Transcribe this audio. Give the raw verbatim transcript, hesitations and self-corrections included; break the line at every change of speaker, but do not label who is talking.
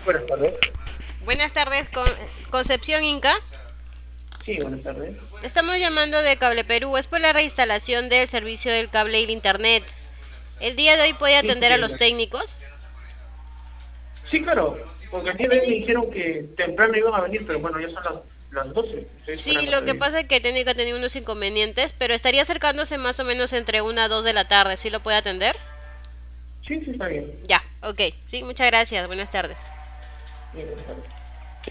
Buenas tardes.
Buenas tardes, con Concepción Inca.
Sí, buenas tardes.
Estamos llamando de Cable Perú. Es por la reinstalación del servicio del cable y el internet. El día de hoy puede
Sí,
atender a
sí,
los técnicos.
sí, claro, porque a mí me dijeron que temprano iban a venir, pero bueno, ya son las, las doce. Estoy
Sí,
esperando
lo que
todavía.
pasa es que técnica ha tenido unos inconvenientes, pero estaría acercándose más o menos entre una a dos de la tarde. ¿Sí lo puede atender?
Sí, sí, está bien.
Ya, ok. Sí, muchas gracias. Buenas tardes.
Bien, buenas tardes.